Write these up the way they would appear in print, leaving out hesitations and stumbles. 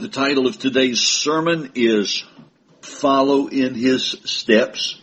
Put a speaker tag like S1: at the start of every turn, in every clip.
S1: The title of today's sermon is Follow in His Steps.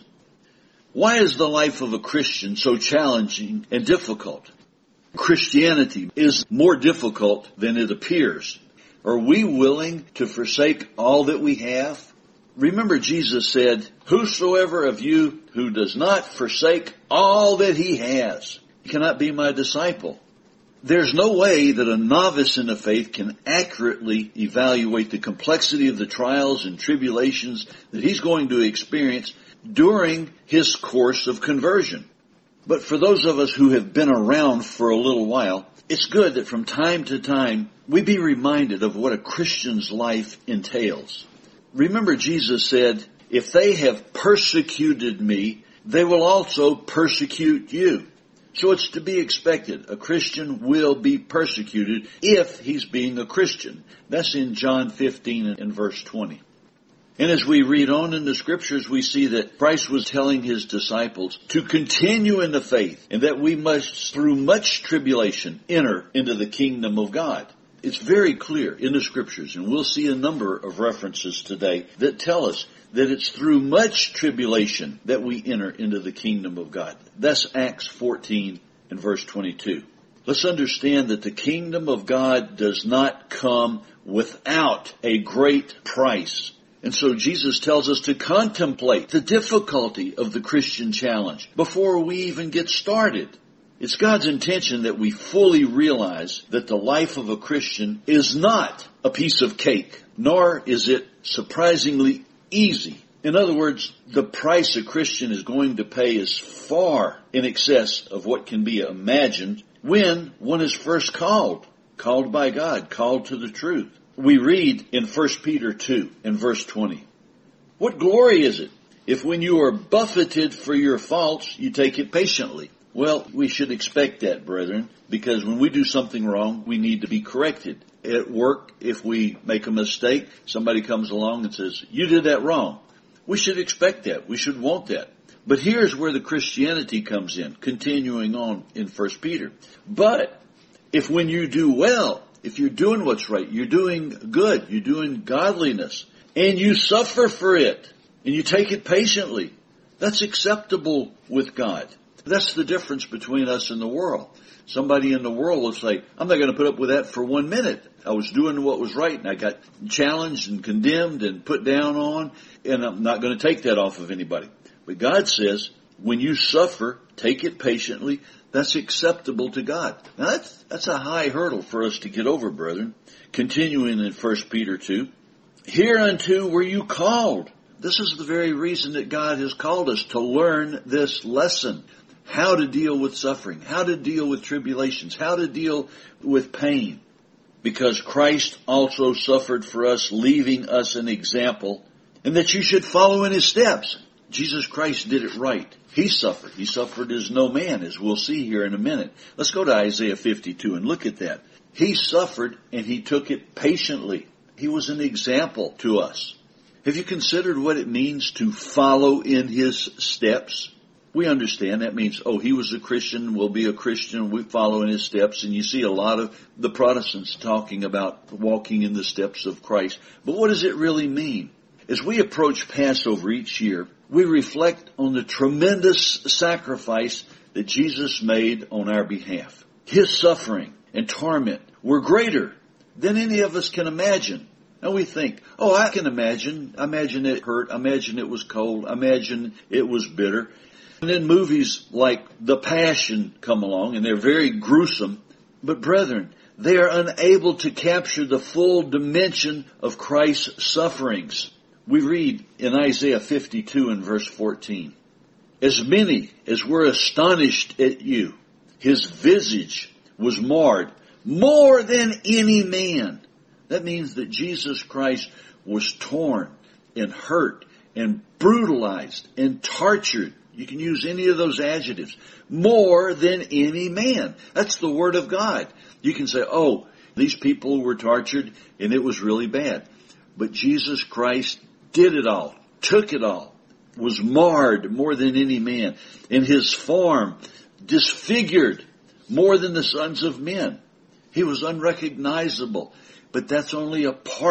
S1: Why is the life of a Christian so challenging and difficult? Christianity is more difficult than it appears. Are we willing to forsake all that we have? Remember, Jesus said, "Whosoever of you who does not forsake all that he has cannot be my disciple." There's no way that a novice in the faith can accurately evaluate the complexity of the trials and tribulations that he's going to experience during his course of conversion. But for those of us who have been around for a little while, it's good that from time to time we be reminded of what a Christian's life entails. Remember, Jesus said, "If they have persecuted me, they will also persecute you." So it's to be expected. A Christian will be persecuted if he's being a Christian. That's in John 15 and verse 20. And as we read on in the scriptures, we see that Christ was telling his disciples to continue in the faith and that we must, through much tribulation, enter into the kingdom of God. It's very clear in the scriptures, and we'll see a number of references today that tell us that it's through much tribulation that we enter into the kingdom of God. That's Acts 14 and verse 22. Let's understand that the kingdom of God does not come without a great price. And so Jesus tells us to contemplate the difficulty of the Christian challenge before we even get started. It's God's intention that we fully realize that the life of a Christian is not a piece of cake, nor is it surprisingly easy. In other words, the price a Christian is going to pay is far in excess of what can be imagined when one is first called by God, called to the truth. We read in 1 Peter 2 and verse 20, "What glory is it if when you are buffeted for your faults, you take it patiently?" Well, we should expect that, brethren, because when we do something wrong, we need to be corrected. At work, if we make a mistake, somebody comes along and says, "You did that wrong." We should expect that. We should want that. But here's where the Christianity comes in, continuing on in 1 Peter. "But if when you do well, if you're doing what's right, you're doing good, you're doing godliness, and you suffer for it, and you take it patiently, that's acceptable with God." That's the difference between us and the world. Somebody in the world will say, "I'm not going to put up with that for 1 minute. I was doing what was right and I got challenged and condemned and put down on, and I'm not going to take that off of anybody." But God says, when you suffer, take it patiently. That's acceptable to God. Now that's a high hurdle for us to get over, brethren. Continuing in 1 Peter 2, "Hereunto were you called." This is the very reason that God has called us, to learn this lesson. How to deal with suffering, how to deal with tribulations, how to deal with pain. "Because Christ also suffered for us, leaving us an example, and that you should follow in his steps." Jesus Christ did it right. He suffered. He suffered as no man, as we'll see here in a minute. Let's go to Isaiah 52 and look at that. He suffered and he took it patiently. He was an example to us. Have you considered what it means to follow in his steps? We understand that means, he was a Christian, we'll be a Christian, we follow in his steps. And you see a lot of the Protestants talking about walking in the steps of Christ. But what does it really mean? As we approach Passover each year, we reflect on the tremendous sacrifice that Jesus made on our behalf. His suffering and torment were greater than any of us can imagine. And we think, I can imagine. Imagine it hurt. Imagine it was cold. Imagine it was bitter. And then movies like The Passion come along, and they're very gruesome. But brethren, they are unable to capture the full dimension of Christ's sufferings. We read in Isaiah 52 and verse 14, "As many as were astonished at you, his visage was marred more than any man." That means that Jesus Christ was torn and hurt and brutalized and tortured. You can use any of those adjectives. More than any man. That's the word of God. You can say, these people were tortured and it was really bad. But Jesus Christ did it all, took it all, was marred more than any man, and his form disfigured more than the sons of men. He was unrecognizable. But that's only a part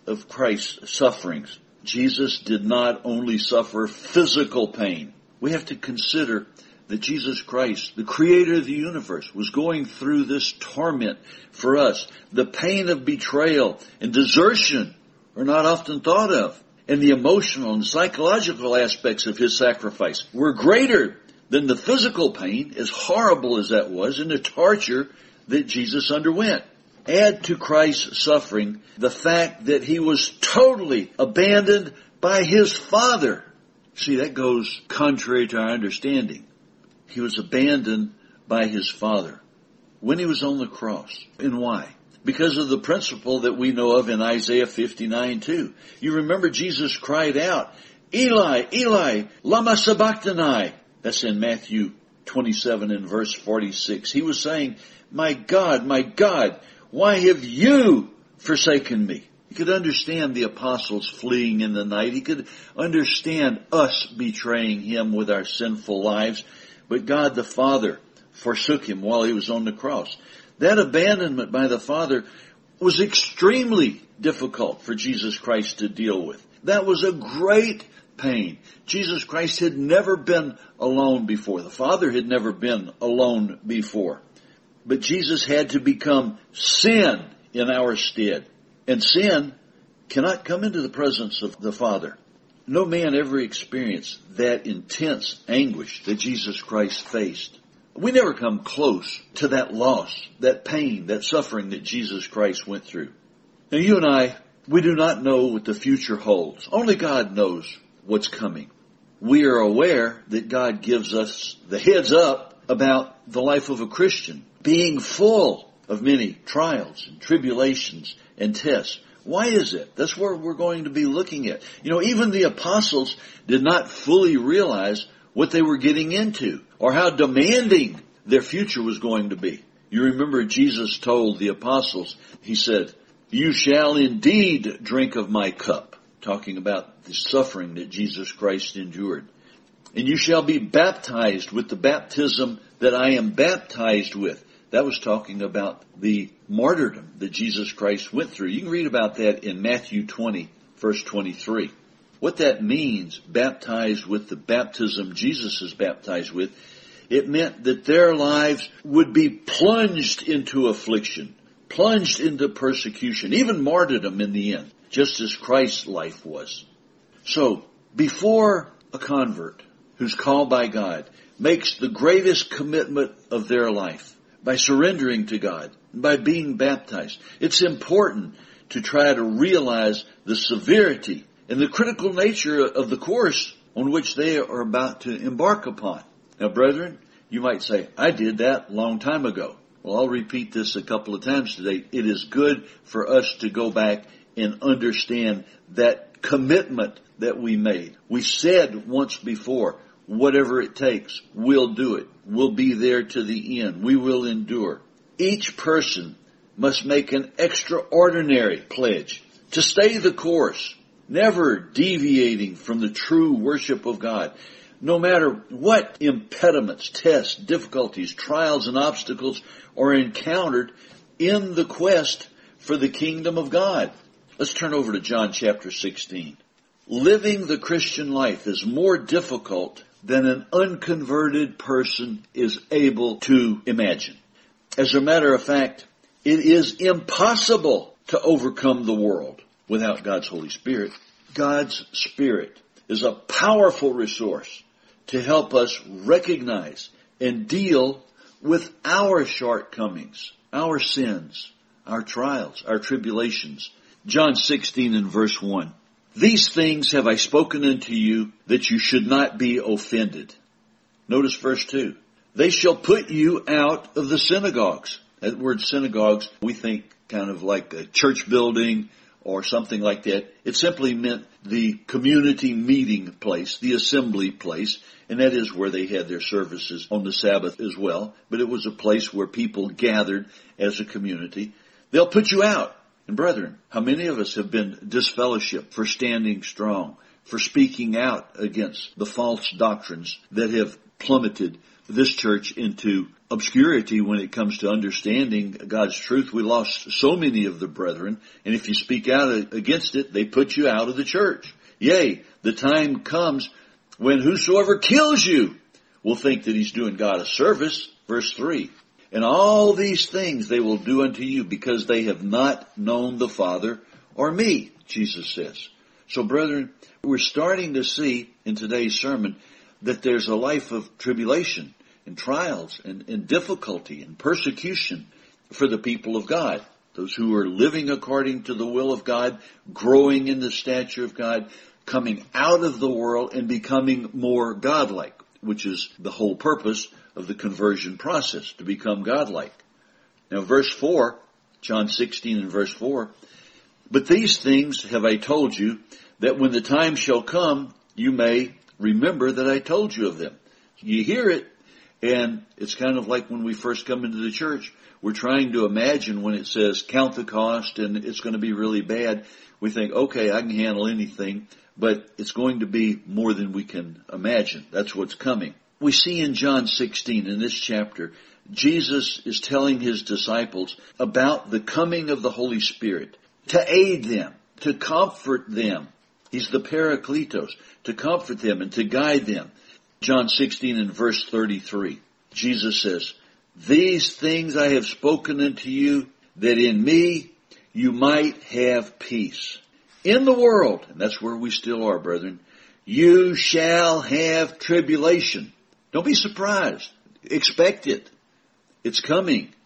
S1: of Christ's sufferings, Jesus did not only suffer physical pain. We have to consider that Jesus Christ, the creator of the universe, was going through this torment for us. The pain of betrayal and desertion are not often thought of. And the emotional and psychological aspects of his sacrifice were greater than the physical pain, as horrible as that was, and the torture that Jesus underwent. Add to Christ's suffering the fact that he was totally abandoned by his Father. See, that goes contrary to our understanding. He was abandoned by his Father when he was on the cross. And why? Because of the principle that we know of in Isaiah 59:2. You remember Jesus cried out, Eli, Eli, lama sabachthani. That's in Matthew 27 and verse 46. He was saying, my God, why have you forsaken me? He could understand the apostles fleeing in the night. He could understand us betraying him with our sinful lives. But God the Father forsook him while he was on the cross. That abandonment by the Father was extremely difficult for Jesus Christ to deal with. That was a great pain. Jesus Christ had never been alone before. The Father had never been alone before. But Jesus had to become sin in our stead. And sin cannot come into the presence of the Father. No man ever experienced that intense anguish that Jesus Christ faced. We never come close to that loss, that pain, that suffering that Jesus Christ went through. Now you and I, we do not know what the future holds. Only God knows what's coming. We are aware that God gives us the heads up about the life of a Christian, being full of many trials and tribulations and tests. Why is it? That's where we're going to be looking at. Even the apostles did not fully realize what they were getting into or how demanding their future was going to be. You remember Jesus told the apostles, he said, you shall indeed drink of my cup, talking about the suffering that Jesus Christ endured. And you shall be baptized with the baptism that I am baptized with. That was talking about the martyrdom that Jesus Christ went through. You can read about that in Matthew 20, verse 23. What that means, baptized with the baptism Jesus is baptized with, it meant that their lives would be plunged into affliction, plunged into persecution, even martyrdom in the end, just as Christ's life was. So, before a convert who's called by God makes the greatest commitment of their life, by surrendering to God, by being baptized, it's important to try to realize the severity and the critical nature of the course on which they are about to embark upon. Now, brethren, you might say, I did that a long time ago. Well, I'll repeat this a couple of times today. It is good for us to go back and understand that commitment that we made. We said once before, whatever it takes, we'll do it. We'll be there to the end. We will endure. Each person must make an extraordinary pledge to stay the course, never deviating from the true worship of God. No matter what impediments, tests, difficulties, trials, and obstacles are encountered in the quest for the kingdom of God. Let's turn over to John chapter 16. Living the Christian life is more difficult than an unconverted person is able to imagine. As a matter of fact, it is impossible to overcome the world without God's Holy Spirit. God's Spirit is a powerful resource to help us recognize and deal with our shortcomings, our sins, our trials, our tribulations. John 16 and verse 1. These things have I spoken unto you, that you should not be offended. Notice verse 2. They shall put you out of the synagogues. That word synagogues, we think kind of like a church building or something like that. It simply meant the community meeting place, the assembly place, and that is where they had their services on the Sabbath as well. But it was a place where people gathered as a community. They'll put you out. And brethren, how many of us have been disfellowshipped for standing strong, for speaking out against the false doctrines that have plummeted this church into obscurity when it comes to understanding God's truth. We lost so many of the brethren, and if you speak out against it, they put you out of the church. Yea, the time comes when whosoever kills you will think that he's doing God a service. Verse 3. And all these things they will do unto you because they have not known the Father or me, Jesus says. So brethren, we're starting to see in today's sermon that there's a life of tribulation and trials and difficulty and persecution for the people of God. Those who are living according to the will of God, growing in the stature of God, coming out of the world and becoming more godlike, which is the whole purpose of the conversion process, to become godlike. Now verse 4, John 16 and verse 4, but these things have I told you, that when the time shall come, you may remember that I told you of them. You hear it, and it's kind of like when we first come into the church. We're trying to imagine when it says count the cost and it's going to be really bad. We think, okay, I can handle anything, but it's going to be more than we can imagine. That's what's coming. We see in John 16, in this chapter, Jesus is telling his disciples about the coming of the Holy Spirit to aid them, to comfort them. He's the Parakletos, to comfort them and to guide them. John 16 and verse 33, Jesus says, these things I have spoken unto you, that in me you might have peace. In the world, and that's where we still are, brethren, you shall have tribulation. Don't be surprised. Expect it. It's coming.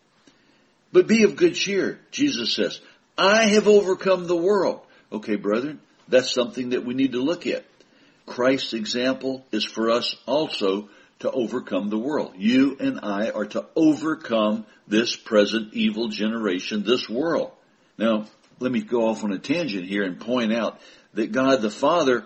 S1: But be of good cheer, Jesus says. I have overcome the world. Okay, brethren, that's something that we need to look at. Christ's example is for us also to overcome the world. You and I are to overcome this present evil generation, this world. Now, let me go off on a tangent here and point out that God the Father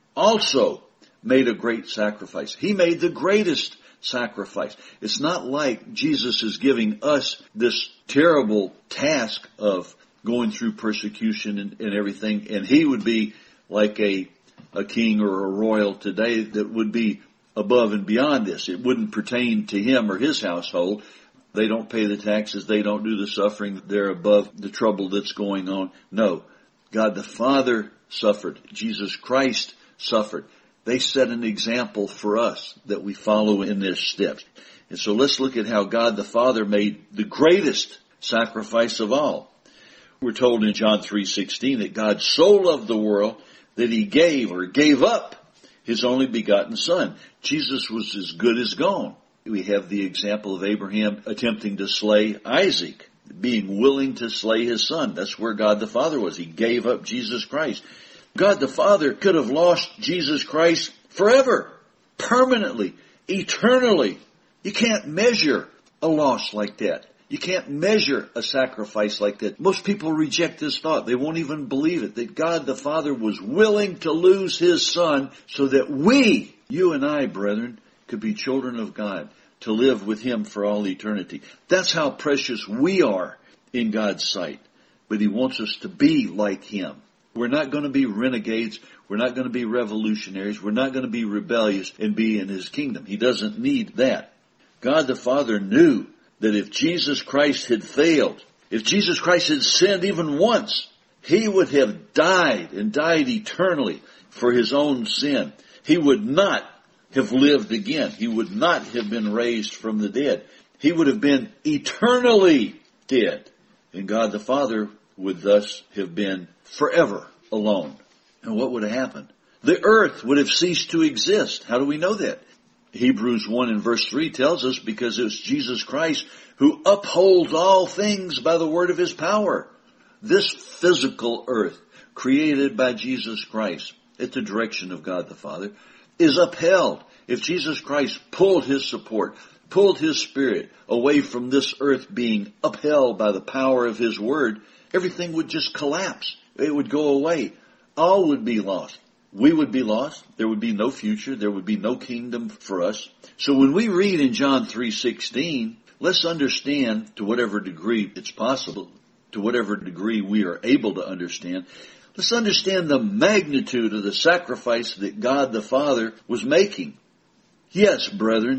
S1: also made a great sacrifice. He made the greatest sacrifice. It's not like Jesus is giving us this terrible task of going through persecution and everything, and he would be like a king or a royal today that would be above and beyond this. It wouldn't pertain to him or his household. They don't pay the taxes. They don't do the suffering. They're above the trouble that's going on. No. God the Father suffered. Jesus Christ suffered. They set an example for us that we follow in their steps. And so let's look at how God the Father made the greatest sacrifice of all. We're told in John 3:16 that God so loved the world that he gave up his only begotten Son. Jesus was as good as gone. We have the example of Abraham attempting to slay Isaac, being willing to slay his son. That's where God the Father was. He gave up Jesus Christ. God the Father could have lost Jesus Christ forever, permanently, eternally. You can't measure a loss like that. You can't measure a sacrifice like that. Most people reject this thought. They won't even believe it, that God the Father was willing to lose his Son so that we, you and I, brethren, could be children of God, to live with him for all eternity. That's how precious we are in God's sight. But he wants us to be like him. We're not going to be renegades. We're not going to be revolutionaries. We're not going to be rebellious and be in his kingdom. He doesn't need that. God the Father knew that if Jesus Christ had failed, if Jesus Christ had sinned even once, he would have died and died eternally for his own sin. He would not have lived again. He would not have been raised from the dead. He would have been eternally dead. And God the Father would thus have been forever alone. And what would have happened? The earth would have ceased to exist. How do we know that? Hebrews 1 and verse 3 tells us, because it's Jesus Christ who upholds all things by the word of his power. This physical earth, created by Jesus Christ at the direction of God the Father, is upheld. If Jesus Christ pulled his support, pulled his spirit away from this earth being upheld by the power of his word, everything would just collapse. It would go away. All would be lost. We would be lost. There would be no future. There would be no kingdom for us. So when we read in John 3:16, let's understand, to whatever degree it's possible, to whatever degree we are able to understand, let's understand the magnitude of the sacrifice that God the Father was making. Yes, brethren,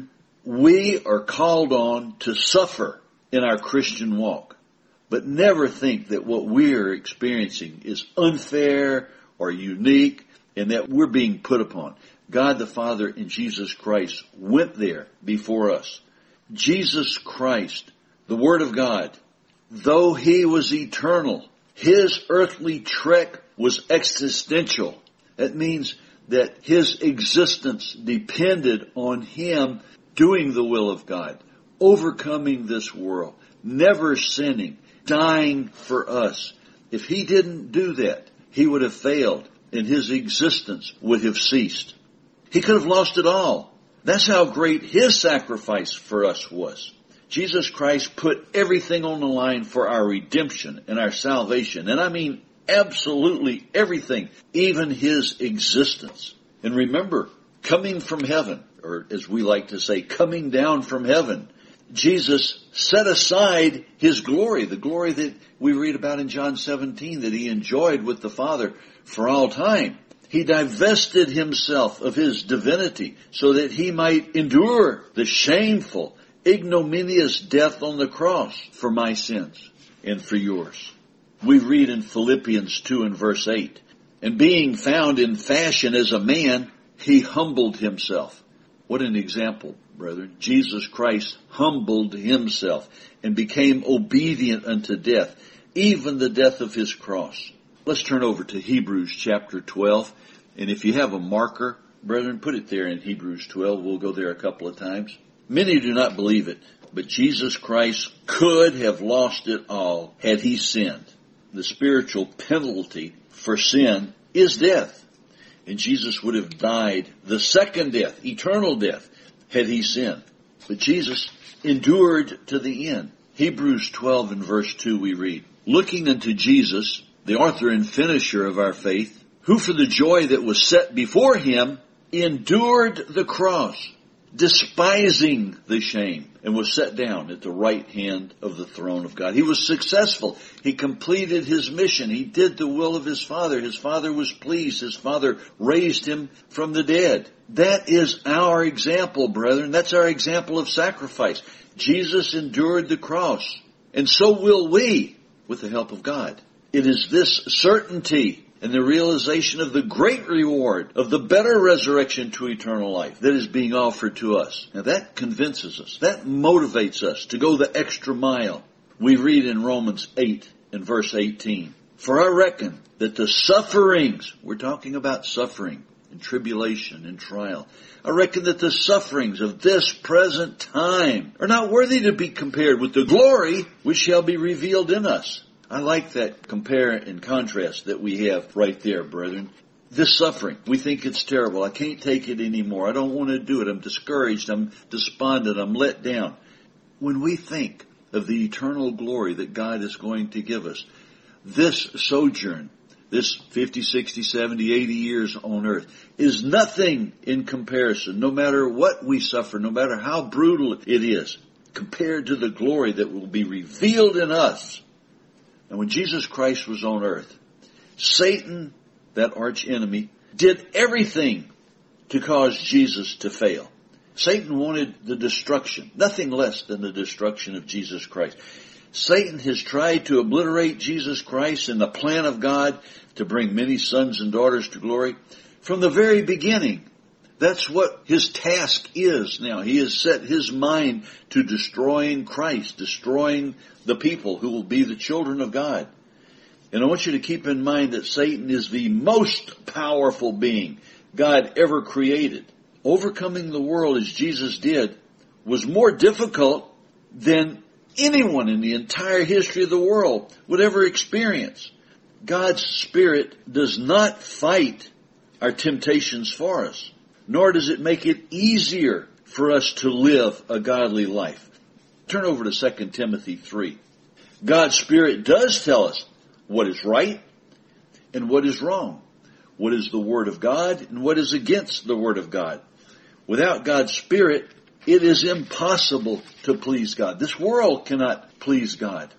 S1: We are called on to suffer in our Christian walk, but never think that what we are experiencing is unfair or unique and that we're being put upon. God the Father and Jesus Christ went there before us. Jesus Christ, the Word of God, though He was eternal, His earthly trek was existential. That means that His existence depended on Him doing the will of God, overcoming this world, never sinning, dying for us. If He didn't do that, He would have failed and His existence would have ceased. He could have lost it all. That's how great His sacrifice for us was. Jesus Christ put everything on the line for our redemption and our salvation. And I mean absolutely everything, even His existence. And remember, coming from heaven, or as we like to say, coming down from heaven, Jesus set aside His glory, the glory that we read about in John 17 that He enjoyed with the Father for all time. He divested Himself of His divinity so that He might endure the shameful, ignominious death on the cross for my sins and for yours. We read in Philippians 2 and verse 8, and being found in fashion as a man, He humbled Himself. What an example, brethren. Jesus Christ humbled Himself and became obedient unto death, even the death of His cross. Let's turn over to Hebrews chapter 12. And if you have a marker, brethren, put it there in Hebrews 12. We'll go there a couple of times. Many do not believe it, but Jesus Christ could have lost it all had He sinned. The spiritual penalty for sin is death. And Jesus would have died the second death, eternal death, had He sinned. But Jesus endured to the end. Hebrews 12 and verse 2 we read, looking unto Jesus, the author and finisher of our faith, who for the joy that was set before Him endured the cross, despising the shame, and was set down at the right hand of the throne of God. He was successful. He completed His mission. He did the will of His Father. His Father was pleased. His Father raised Him from the dead. That is our example, brethren. That's our example of sacrifice. Jesus endured the cross, and so will we with the help of God. It is this certainty and the realization of the great reward of the better resurrection to eternal life that is being offered to us. Now that convinces us, that motivates us to go the extra mile. We read in Romans 8 and verse 18, for I reckon that the sufferings, we're talking about suffering and tribulation and trial, I reckon that the sufferings of this present time are not worthy to be compared with the glory which shall be revealed in us. I like that compare and contrast that we have right there, brethren. This suffering, we think it's terrible. I can't take it anymore. I don't want to do it. I'm discouraged. I'm despondent. I'm let down. When we think of the eternal glory that God is going to give us, this sojourn, this 50, 60, 70, 80 years on earth is nothing in comparison, no matter what we suffer, no matter how brutal it is, compared to the glory that will be revealed in us. And when Jesus Christ was on earth, Satan, that arch enemy, did everything to cause Jesus to fail. Satan wanted the destruction, nothing less than the destruction of Jesus Christ. Satan has tried to obliterate Jesus Christ and the plan of God to bring many sons and daughters to glory from the very beginning. That's what his task is now. He has set his mind to destroying Christ, destroying the people who will be the children of God. And I want you to keep in mind that Satan is the most powerful being God ever created. Overcoming the world as Jesus did was more difficult than anyone in the entire history of the world would ever experience. God's Spirit does not fight our temptations for us, nor does it make it easier for us to live a godly life. Turn over to 2 Timothy 3. God's Spirit does tell us what is right and what is wrong, what is the Word of God and what is against the Word of God. Without God's Spirit, it is impossible to please God. This world cannot please God.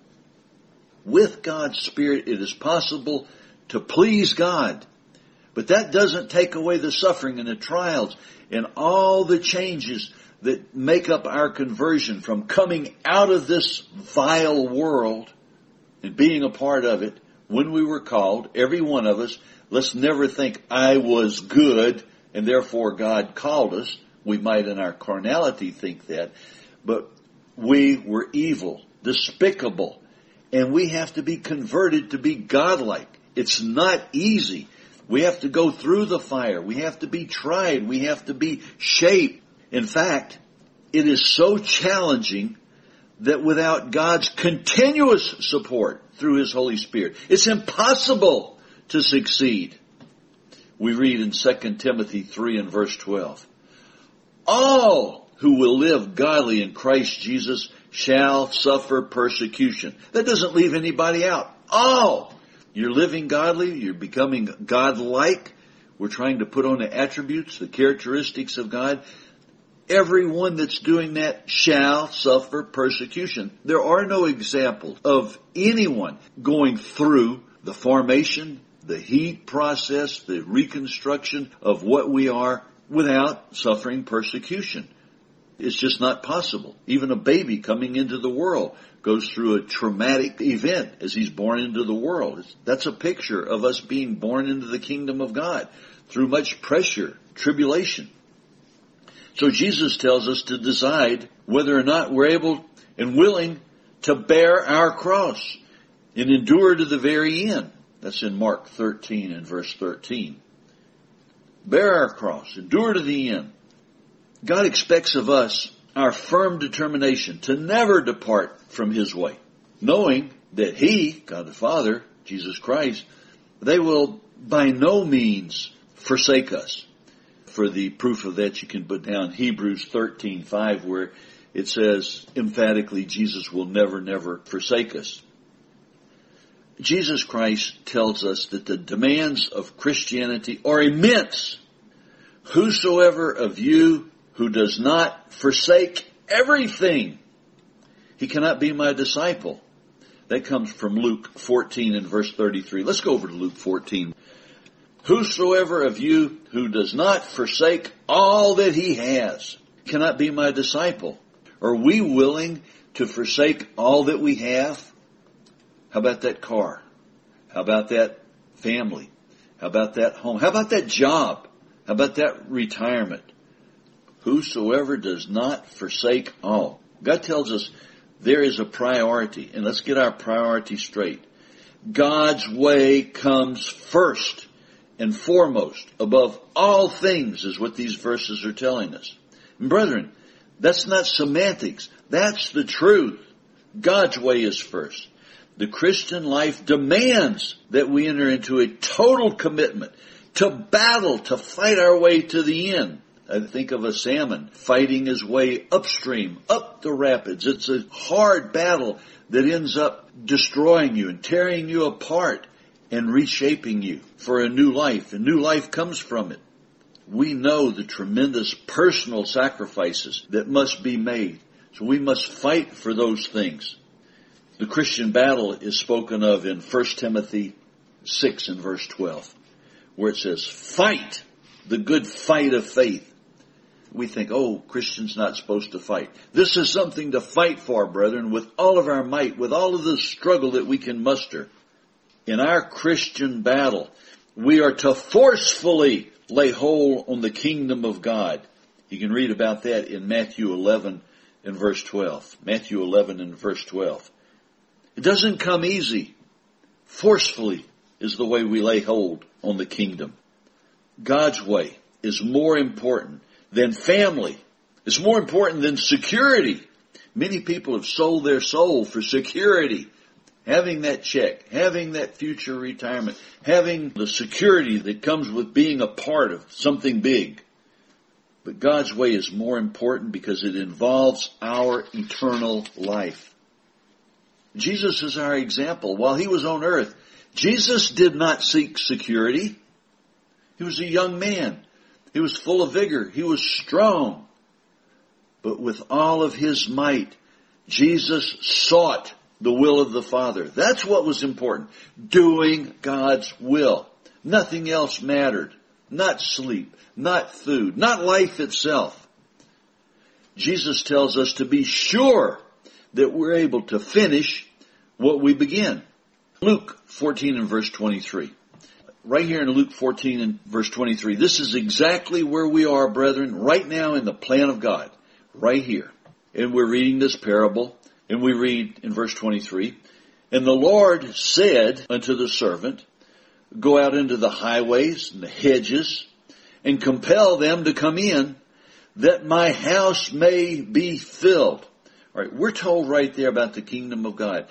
S1: With God's Spirit, it is possible to please God. But that doesn't take away the suffering and the trials and all the changes that make up our conversion from coming out of this vile world and being a part of it when we were called, every one of us. Let's never think I was good and therefore God called us. We might in our carnality think that, but we were evil, despicable, and we have to be converted to be godlike. It's not easy. We have to go through the fire. We have to be tried. We have to be shaped. In fact, it is so challenging that without God's continuous support through His Holy Spirit, it's impossible to succeed. We read in 2 Timothy 3 and verse 12, all who will live godly in Christ Jesus shall suffer persecution. That doesn't leave anybody out. All. You're living godly. You're becoming God-like. We're trying to put on the attributes, the characteristics of God. Everyone that's doing that shall suffer persecution. There are no examples of anyone going through the formation, the heat process, the reconstruction of what we are without suffering persecution. It's just not possible. Even a baby coming into the world goes through a traumatic event as he's born into the world. That's a picture of us being born into the kingdom of God through much pressure, tribulation. So Jesus tells us to decide whether or not we're able and willing to bear our cross and endure to the very end. That's in Mark 13 and verse 13. Bear our cross, endure to the end. God expects of us our firm determination to never depart from His way, knowing that He, God the Father, Jesus Christ, they will by no means forsake us. For the proof of that, you can put down Hebrews 13:5, where it says emphatically, Jesus will never, never forsake us. Jesus Christ tells us that the demands of Christianity are immense. Whosoever of you who does not forsake everything, he cannot be my disciple. That comes from Luke 14 and verse 33. Let's go over to Luke 14. Whosoever of you who does not forsake all that he has cannot be my disciple. Are we willing to forsake all that we have? How about that car? How about that family? How about that home? How about that job? How about that retirement? Whosoever does not forsake all. God tells us there is a priority, and let's get our priority straight. God's way comes first and foremost above all things is what these verses are telling us. And brethren, that's not semantics. That's the truth. God's way is first. The Christian life demands that we enter into a total commitment to battle, to fight our way to the end. I think of a salmon fighting his way upstream, up the rapids. It's a hard battle that ends up destroying you and tearing you apart and reshaping you for a new life. A new life comes from it. We know the tremendous personal sacrifices that must be made. So we must fight for those things. The Christian battle is spoken of in 1 Timothy 6 and verse 12, where it says, fight the good fight of faith. We think, oh, Christians not supposed to fight. This is something to fight for, brethren, with all of our might, with all of the struggle that we can muster. In our Christian battle, we are to forcefully lay hold on the kingdom of God. You can read about that in Matthew 11 and verse 12. Matthew 11 and verse 12. It doesn't come easy. Forcefully is the way we lay hold on the kingdom. God's way is more important than family. It's more important than security. Many people have sold their soul for security. Having that check, having that future retirement, having the security that comes with being a part of something big. But God's way is more important because it involves our eternal life. Jesus is our example. While He was on earth, Jesus did not seek security. He was a young man. He was full of vigor. He was strong. But with all of His might, Jesus sought the will of the Father. That's what was important. Doing God's will. Nothing else mattered. Not sleep. Not food. Not life itself. Jesus tells us to be sure that we're able to finish what we begin. Luke 14 and verse 23. Right here in Luke 14 and verse 23, this is exactly where we are, brethren, right now in the plan of God. Right here. And we're reading this parable, and we read in verse 23, "And the Lord said unto the servant, Go out into the highways and the hedges, and compel them to come in, that my house may be filled." All right, we're told right there about the kingdom of God.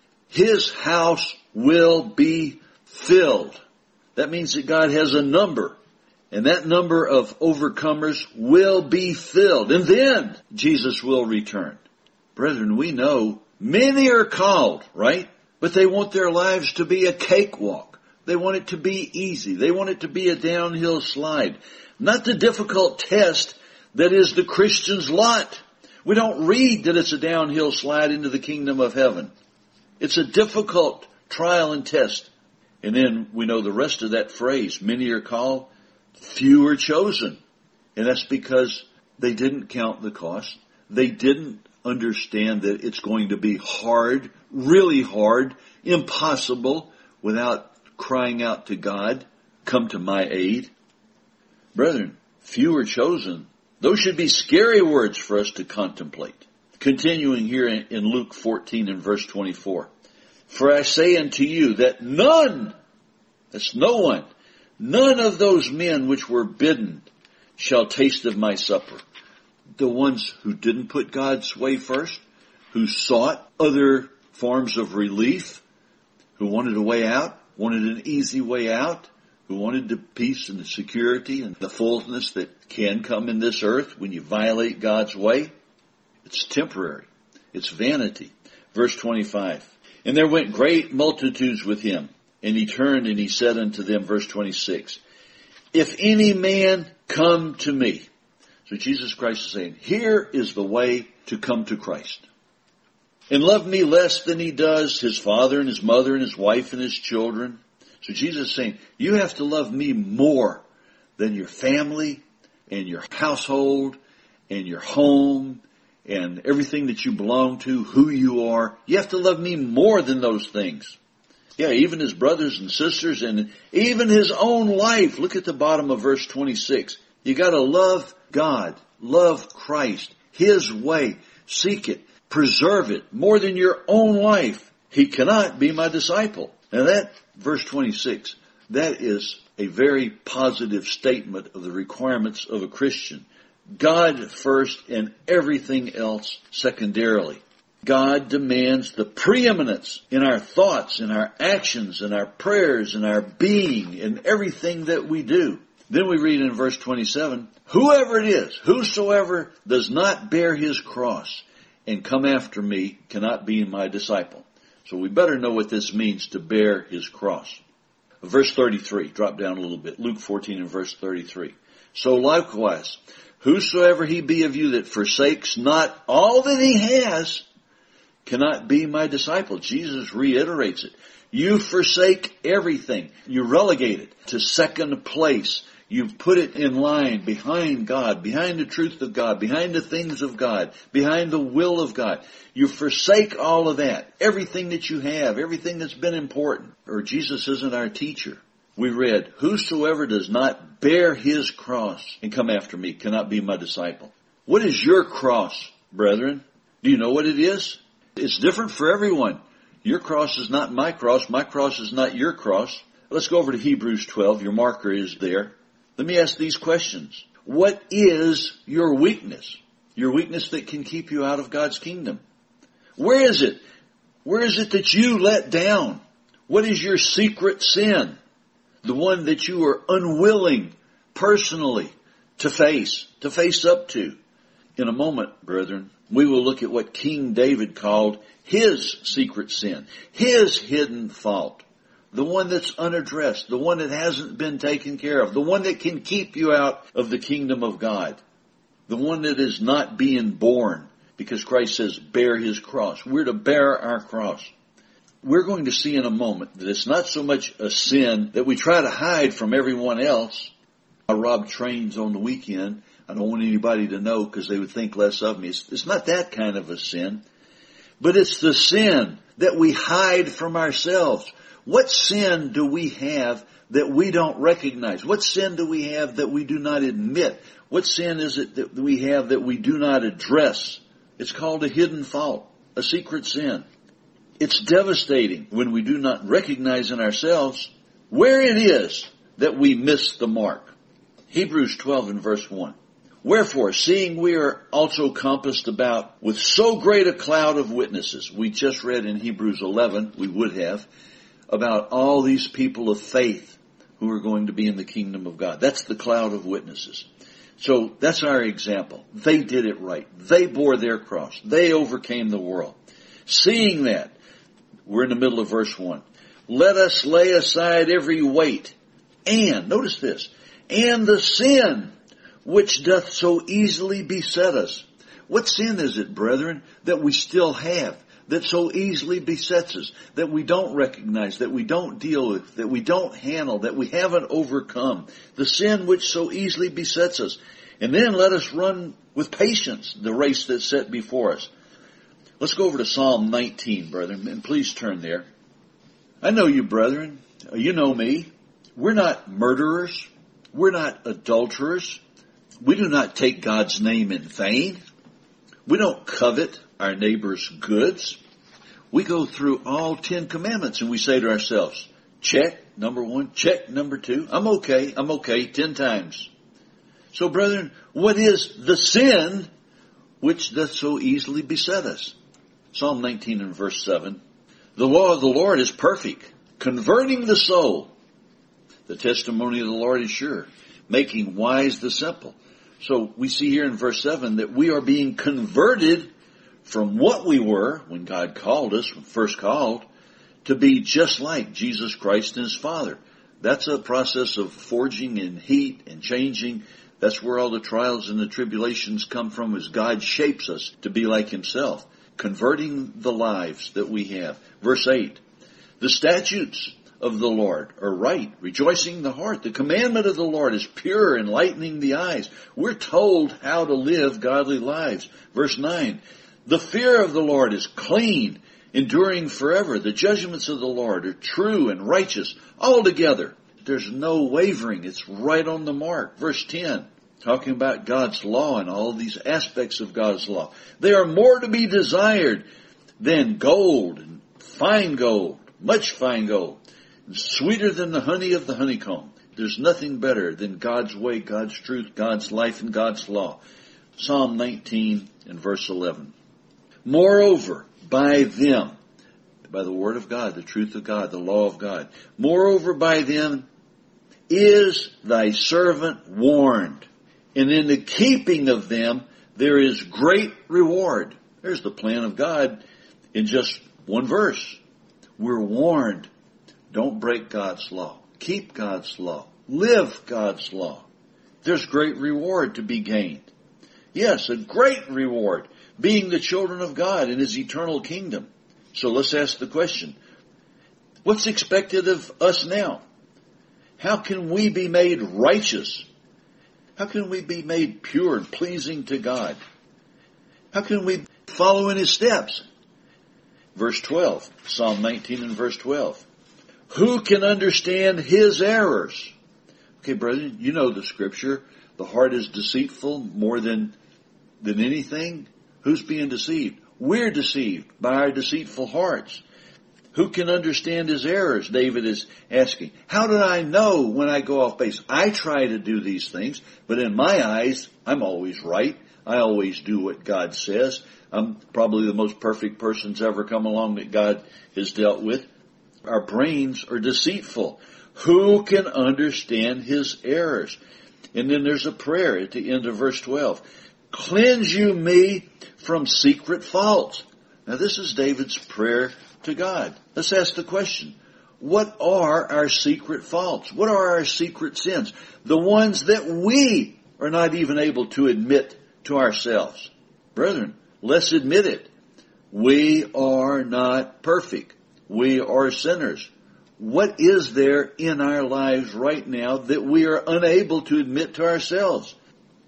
S1: His house will be filled. That means that God has a number, and that number of overcomers will be filled. And then Jesus will return. Brethren, we know many are called, right? But they want their lives to be a cakewalk. They want it to be easy. They want it to be a downhill slide. Not the difficult test that is the Christian's lot. We don't read that it's a downhill slide into the kingdom of heaven. It's a difficult trial and test. And then we know the rest of that phrase, many are called, few are chosen. And that's because they didn't count the cost. They didn't understand that it's going to be hard, really hard, impossible, without crying out to God, come to my aid. Brethren, few are chosen. Those should be scary words for us to contemplate. Continuing here in Luke 14 and verse 24. "For I say unto you that none," that's no one, "none of those men which were bidden shall taste of my supper." The ones who didn't put God's way first, who sought other forms of relief, who wanted a way out, wanted an easy way out, who wanted the peace and the security and the fullness that can come in this earth when you violate God's way. It's temporary. It's vanity. Verse 25. "And there went great multitudes with him, and he turned and he said unto them," verse 26, "If any man come to me." So Jesus Christ is saying, here is the way to come to Christ. "And love me less than he does his father and his mother and his wife and his children." So Jesus is saying, you have to love me more than your family and your household and your home and everything that you belong to, who you are. You have to love me more than those things. Yeah, even his brothers and sisters and even his own life. Look at the bottom of verse 26. You got to love God, love Christ, his way, seek it, preserve it more than your own life. He cannot be my disciple. Now that, verse 26, that is a very positive statement of the requirements of a Christian. God first and everything else secondarily. God demands the preeminence in our thoughts, in our actions, in our prayers, in our being, in everything that we do. Then we read in verse 27, "Whoever it is, whosoever does not bear his cross and come after me cannot be my disciple." So we better know what this means to bear his cross. Verse 33, drop down a little bit. Luke 14 and verse 33. "So likewise, whosoever he be of you that forsakes not all that he has cannot be my disciple." Jesus reiterates it. You forsake everything. You relegate it to second place. You've put it in line behind God, behind the truth of God, behind the things of God, behind the will of God. You forsake all of that, everything that you have, everything that's been important. Or Jesus isn't our teacher. We read, "Whosoever does not bear his cross and come after me cannot be my disciple." What is your cross, brethren? Do you know what it is? It's different for everyone. Your cross is not my cross. My cross is not your cross. Let's go over to Hebrews 12. Your marker is there. Let me ask these questions. What is your weakness? Your weakness that can keep you out of God's kingdom. Where is it? Where is it that you let down? What is your secret sin? The one that you are unwilling personally to face up to. In a moment, brethren, we will look at what King David called his secret sin, his hidden fault. The one that's unaddressed, the one that hasn't been taken care of, the one that can keep you out of the kingdom of God, the one that is not being born, because Christ says, bear his cross. We're to bear our cross. We're going to see in a moment that it's not so much a sin that we try to hide from everyone else. I robbed trains on the weekend, I don't want anybody to know because they would think less of me. It's not that kind of a sin. But it's the sin that we hide from ourselves. What sin do we have that we don't recognize? What sin do we have that we do not admit? What sin is it that we have that we do not address? It's called a hidden fault, a secret sin. It's devastating when we do not recognize in ourselves where it is that we miss the mark. Hebrews 12 and verse 1. Wherefore, seeing we are also compassed about with so great a cloud of witnesses, we just read in Hebrews 11, we would have, about all these people of faith who are going to be in the kingdom of God. That's the cloud of witnesses. So that's our example. They did it right. They bore their cross. They overcame the world. Seeing that, we're in the middle of verse 1. Let us lay aside every weight and, notice this, and the sin which doth so easily beset us. What sin is it, brethren, that we still have, that so easily besets us, that we don't recognize, that we don't deal with, that we don't handle, that we haven't overcome? The sin which so easily besets us. And then let us run with patience the race that's set before us. Let's go over to Psalm 19, brethren, and please turn there. I know you, brethren. You know me. We're not murderers. We're not adulterers. We do not take God's name in vain. We don't covet our neighbor's goods. We go through all 10 commandments and we say to ourselves, check, number 1, check, number 2. I'm okay, 10 times. So, brethren, what is the sin which doth so easily beset us? Psalm 19 and verse 7. The law of the Lord is perfect, converting the soul. The testimony of the Lord is sure, making wise the simple. So we see here in verse 7 that we are being converted from what we were when God called us, when first called, to be just like Jesus Christ and His Father. That's a process of forging and heat and changing. That's where all the trials and the tribulations come from, as God shapes us to be like Himself, converting the lives that we have. Verse 8, the statutes of the Lord are right, rejoicing the heart. The commandment of the Lord is pure, enlightening the eyes. We're told how to live godly lives. Verse 9, the fear of the Lord is clean, enduring forever. The judgments of the Lord are true and righteous altogether. There's no wavering. It's right on the mark. Verse 10, talking about God's law and all these aspects of God's law. They are more to be desired than gold and fine gold, much fine gold, sweeter than the honey of the honeycomb. There's nothing better than God's way, God's truth, God's life, and God's law. Psalm 19 and verse 11. Moreover, by them, by the word of God, the truth of God, the law of God, moreover, by them is thy servant warned, and in the keeping of them there is great reward. There's the plan of God in just one verse. We're warned. Don't break God's law. Keep God's law. Live God's law. There's great reward to be gained. Yes, a great reward, being the children of God in His eternal kingdom. So let's ask the question, what's expected of us now? How can we be made righteous? How can we be made pure and pleasing to God? How can we follow in His steps? Verse 12, Psalm 19 and verse 12. Who can understand His errors? Okay, brethren, you know the scripture. The heart is deceitful more than anything. Who's being deceived? We're deceived by our deceitful hearts. Who can understand His errors? David is asking. How did I know when I go off base? I try to do these things, but in my eyes, I'm always right. I always do what God says. I'm probably the most perfect person's ever come along that God has dealt with. Our brains are deceitful. Who can understand His errors? And then there's a prayer at the end of verse 12. Cleanse you me from secret faults. Now this is David's prayer to God. Let's ask the question. What are our secret faults? What are our secret sins? The ones that we are not even able to admit to ourselves. Brethren, let's admit it. We are not perfect. We are sinners. What is there in our lives right now that we are unable to admit to ourselves?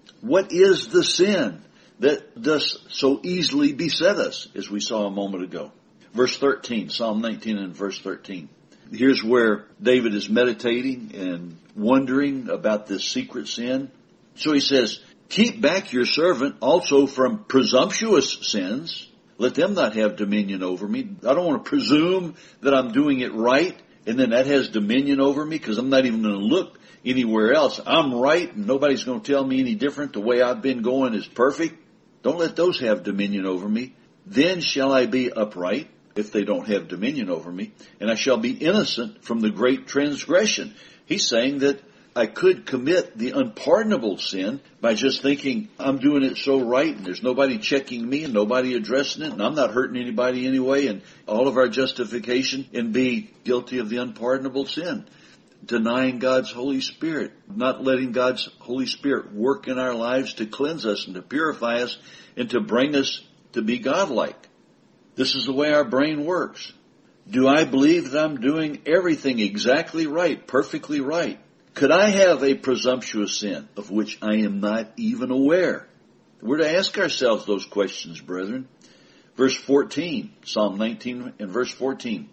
S1: What is the sin that does so easily beset us, as we saw a moment ago? Verse 13, Psalm 19 and verse 13. Here's where David is meditating and wondering about this secret sin. So he says, keep back your servant also from presumptuous sins. Let them not have dominion over me. I don't want to presume that I'm doing it right, and then that has dominion over me, because I'm not even going to look anywhere else. I'm right, and nobody's going to tell me any different. The way I've been going is perfect. Don't let those have dominion over me. Then shall I be upright, if they don't have dominion over me, and I shall be innocent from the great transgression. He's saying that I could commit the unpardonable sin by just thinking I'm doing it so right, and there's nobody checking me and nobody addressing it, and I'm not hurting anybody anyway, and all of our justification, and be guilty of the unpardonable sin. Denying God's Holy Spirit, not letting God's Holy Spirit work in our lives to cleanse us and to purify us and to bring us to be godlike. This is the way our brain works. Do I believe that I'm doing everything exactly right, perfectly right? Could I have a presumptuous sin of which I am not even aware? We're to ask ourselves those questions, brethren. Verse 14, Psalm 19 and verse 14.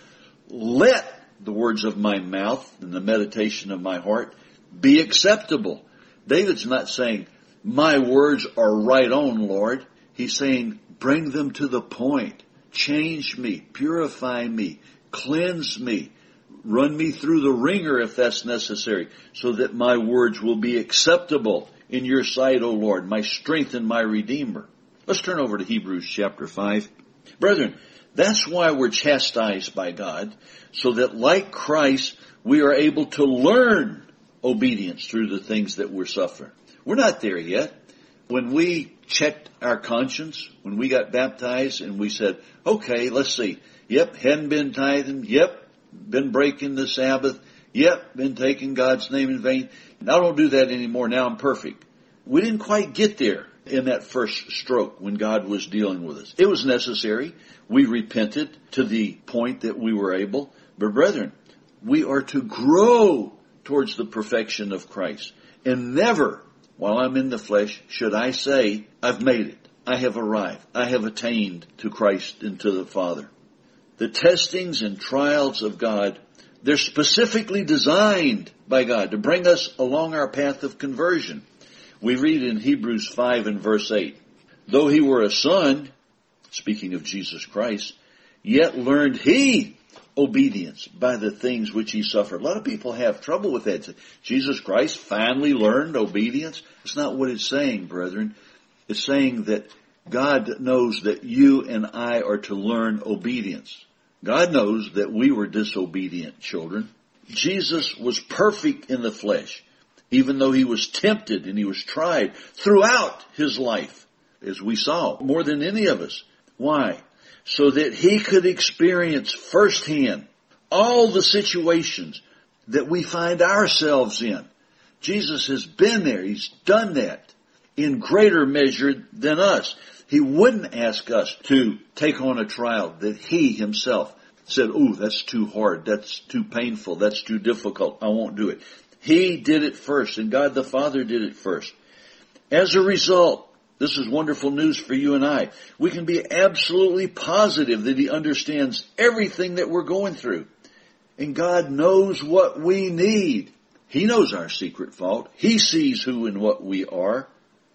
S1: Let the words of my mouth and the meditation of my heart be acceptable. David's not saying, my words are right on, Lord. He's saying, bring them to the point. Change me, purify me, cleanse me, run me through the ringer if that's necessary, so that my words will be acceptable in your sight, O Lord, my strength and my Redeemer. Let's turn over to Hebrews chapter 5. Brethren, that's why we're chastised by God, so that like Christ, we are able to learn obedience through the things that we're suffering. We're not there yet. When we checked our conscience, when we got baptized and we said, okay, let's see. Yep, hadn't been tithing. Yep, been breaking the Sabbath. Yep, been taking God's name in vain. Now I don't do that anymore. Now I'm perfect. We didn't quite get there in that first stroke when God was dealing with us. It was necessary. We repented to the point that we were able. But brethren, we are to grow towards the perfection of Christ. And never, while I'm in the flesh, should I say, I've made it. I have arrived. I have attained to Christ and to the Father. The testings and trials of God, they're specifically designed by God to bring us along our path of conversion. We read in Hebrews 5 and verse 8, though he were a son, speaking of Jesus Christ, yet learned he obedience by the things which he suffered. A lot of people have trouble with that. Jesus Christ finally learned obedience. It's not what it's saying, brethren. It's saying that God knows that you and I are to learn obedience. God knows that we were disobedient children. Jesus was perfect in the flesh, even though he was tempted and he was tried throughout his life, as we saw, more than any of us. Why? So that he could experience firsthand all the situations that we find ourselves in. Jesus has been there. He's done that in greater measure than us. He wouldn't ask us to take on a trial that he himself said, "Ooh, that's too hard. That's too painful. That's too difficult. I won't do it." He did it first, and God the Father did it first. As a result, this is wonderful news for you and I. We can be absolutely positive that he understands everything that we're going through. And God knows what we need. He knows our secret fault. He sees who and what we are.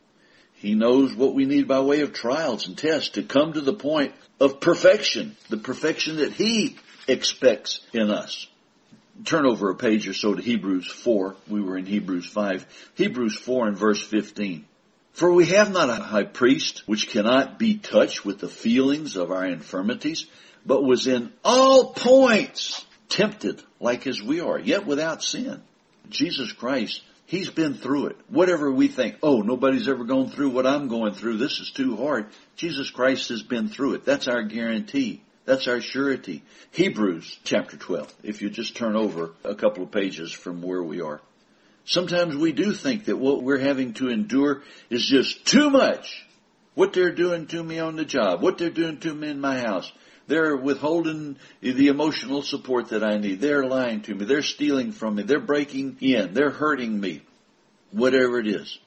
S1: He knows what we need by way of trials and tests to come to the point of perfection, the perfection that he expects in us. Turn over a page or so to Hebrews 4. We were in Hebrews 5. Hebrews 4 and verse 15. For we have not a high priest which cannot be touched with the feelings of our infirmities, but was in all points tempted like as we are, yet without sin. Jesus Christ, he's been through it. Whatever we think, oh, nobody's ever gone through what I'm going through. This is too hard. Jesus Christ has been through it. That's our guarantee. That's our surety. Hebrews chapter 12. If you just turn over a couple of pages from where we are. Sometimes we do think that what we're having to endure is just too much. What they're doing to me on the job, what they're doing to me in my house. They're withholding the emotional support that I need. They're lying to me. They're stealing from me. They're breaking in. They're hurting me. Whatever it is.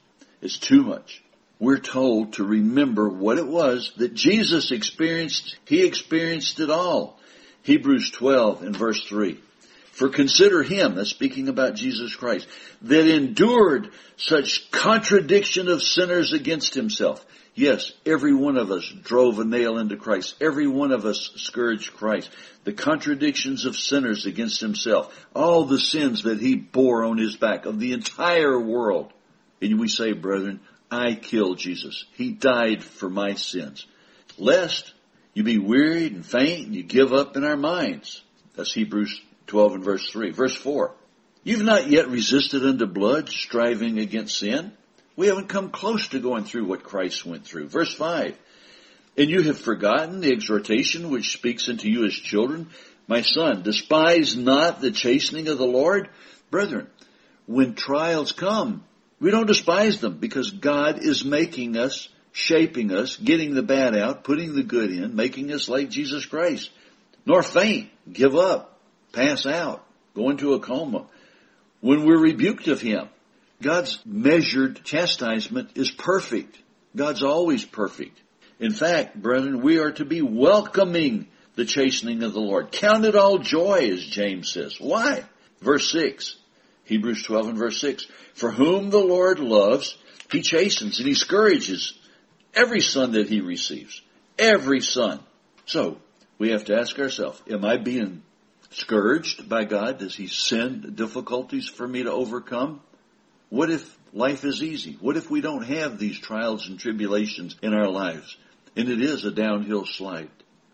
S1: is too much. We're told to remember what it was that Jesus experienced. He experienced it all. Hebrews 12 and verse 3. For consider him, that's speaking about Jesus Christ, that endured such contradiction of sinners against himself. Yes, every one of us drove a nail into Christ. Every one of us scourged Christ. The contradictions of sinners against himself. All the sins that he bore on his back of the entire world. And we say, brethren, I killed Jesus. He died for my sins. Lest you be wearied and faint and you give up in our minds. That's Hebrews 12 and verse 3. Verse 4. You've not yet resisted unto blood, striving against sin. We haven't come close to going through what Christ went through. Verse 5. And you have forgotten the exhortation which speaks unto you as children. My son, despise not the chastening of the Lord. Brethren, when trials come, we don't despise them because God is making us, shaping us, getting the bad out, putting the good in, making us like Jesus Christ. Nor faint, give up, pass out, go into a coma. When we're rebuked of him, God's measured chastisement is perfect. God's always perfect. In fact, brethren, we are to be welcoming the chastening of the Lord. Count it all joy, as James says. Why? Verse 6. Hebrews 12 and verse 6. For whom the Lord loves, he chastens and he scourges every son that he receives. Every son. So, we have to ask ourselves, am I being scourged by God? Does he send difficulties for me to overcome? What if life is easy? What if we don't have these trials and tribulations in our lives? And it is a downhill slide.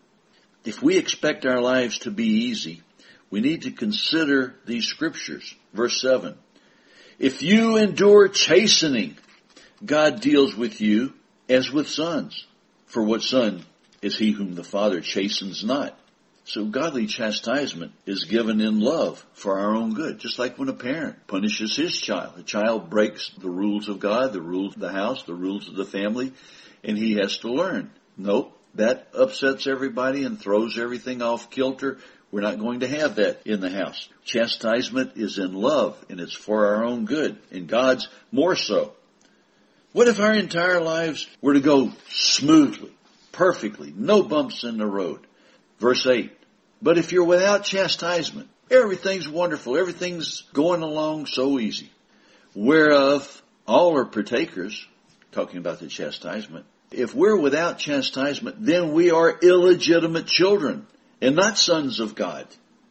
S1: If we expect our lives to be easy, we need to consider these scriptures. Verse 7. If you endure chastening, God deals with you as with sons. For what son is he whom the Father chastens not? So godly chastisement is given in love for our own good. Just like when a parent punishes his child. A child breaks the rules of God, the rules of the house, the rules of the family, and he has to learn. Nope, that upsets everybody and throws everything off kilter. We're not going to have that in the house. Chastisement is in love, and it's for our own good, and God's more so. What if our entire lives were to go smoothly, perfectly, no bumps in the road? Verse 8, but if you're without chastisement, everything's wonderful, everything's going along so easy, whereof all are partakers, talking about the chastisement. If we're without chastisement, then we are illegitimate children and not sons of God.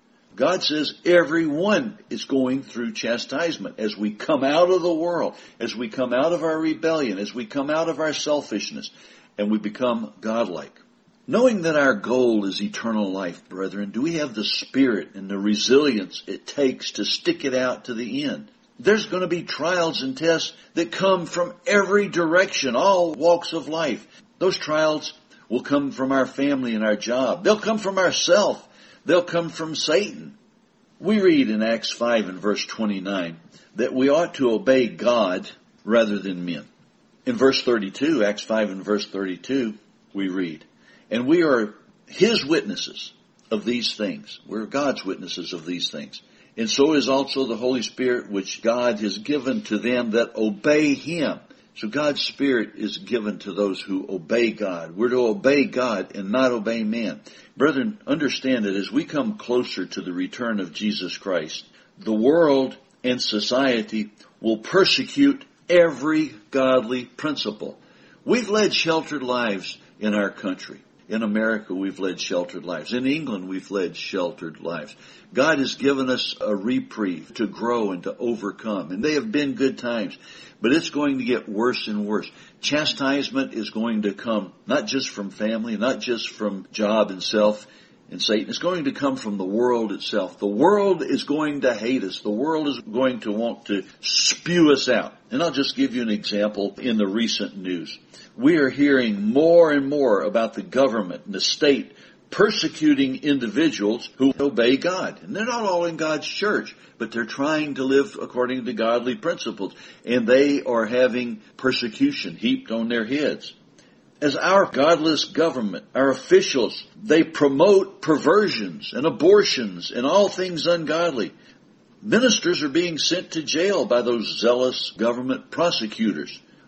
S1: God says everyone is going through chastisement as we come out of the world, as we come out of our rebellion, as we come out of our selfishness, and we become godlike. Knowing that our goal is eternal life, brethren, do we have the spirit and the resilience it takes to stick it out to the end? There's going to be trials and tests that come from every direction, all walks of life. Those trials will come from our family and our job. They'll come from ourselves. They'll come from Satan. We read in Acts 5 and verse 29 that we ought to obey God rather than men. In verse 32, Acts 5 and verse 32, we read, and we are his witnesses of these things. We're God's witnesses of these things. And so is also the Holy Spirit, which God has given to them that obey him. So God's Spirit is given to those who obey God. We're to obey God and not obey man. Brethren, understand that as we come closer to the return of Jesus Christ, the world and society will persecute every godly principle. We've led sheltered lives in our country. In America, we've led sheltered lives. In England, we've led sheltered lives. God has given us a reprieve to grow and to overcome. And they have been good times. But it's going to get worse and worse. Chastisement is going to come not just from family, not just from job and self and Satan. It's going to come from the world itself. The world is going to hate us. The world is going to want to spew us out. And I'll just give you an example in the recent news. We are hearing more and more about the government and the state persecuting individuals who obey God. And they're not all in God's church, but they're trying to live according to godly principles. And they are having persecution heaped on their heads. As our godless government, our officials, they promote perversions and abortions and all things ungodly. Ministers are being sent to jail by those zealous government prosecutors.